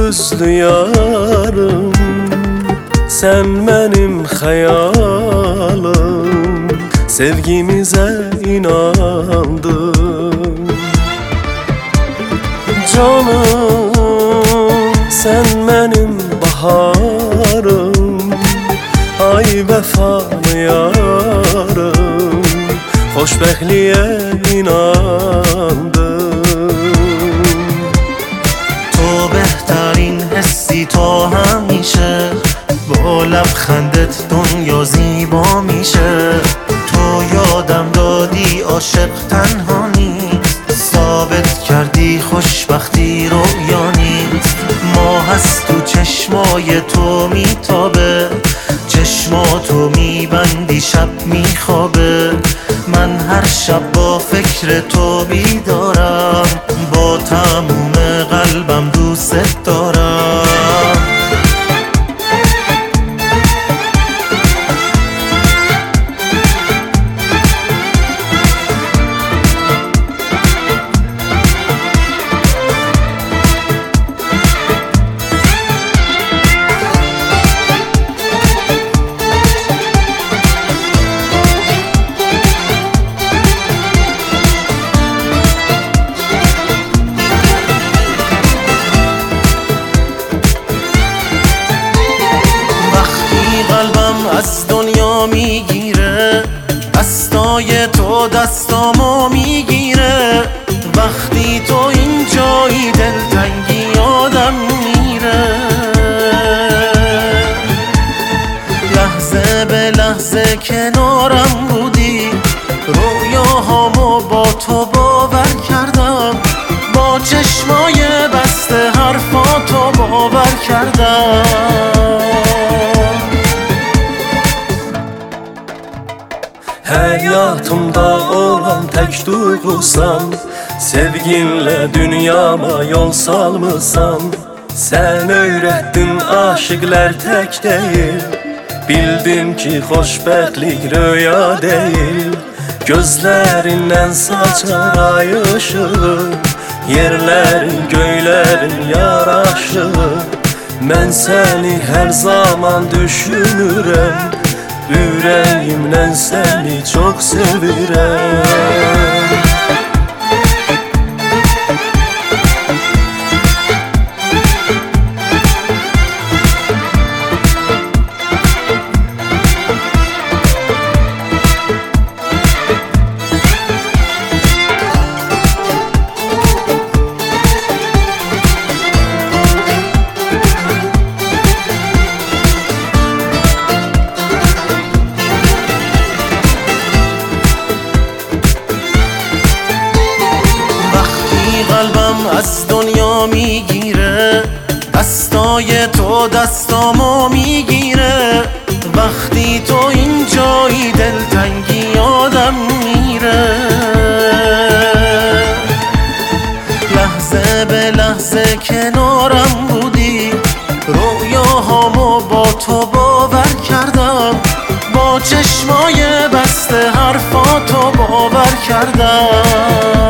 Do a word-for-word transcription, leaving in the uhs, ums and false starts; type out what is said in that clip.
gözlü yarım, sen benim hayalım. Sevgimize inandım. Canım, sen benim baharım, ay vefalı yarım. Xoşbəxtliyə inandım. تو بهترین حسی تو همیشه، با لبخندت دنیا زیبا میشه. تو یادم دادی عاشق تنها نیست، ثابت کردی خوشبختی رویا نیست. ماه از تو چشمای تو میتابه، چشماتو میبندی شب میخوابه. من هر شب با فکر تو بیدارم، با تموم قلبم دوست دارم. از دنیا میگیره، دستای تو دستامو میگیره. وقتی تو اینجایی دلتنگی یادم میره. لحظه به لحظه کنارم بودی، رویاهامو با تو باور کردم. با چشمای بسته حرفاتو باور کردم. Həyatımda olan tək duyğusan, sevginlə dünyama yol salmısan. Sən öyrətdin aşıqlar tək deyil, bildim ki xoşbəxtlik röya deyil. Gözlərindən saçar ay ışığı, yerlərin göylərin yaraşığı. Mən səni hər zaman düşünürəm, yüreğimden seni çok sevirəm. قلبم از دنیا میگیره، دستای تو دستامو میگیره. وقتی تو اینجایی دلتنگی یادم میره. لحظه به لحظه کنارم بودی، رویاهامو با تو باور کردم. با چشمای بسته حرفاتو باور کردم.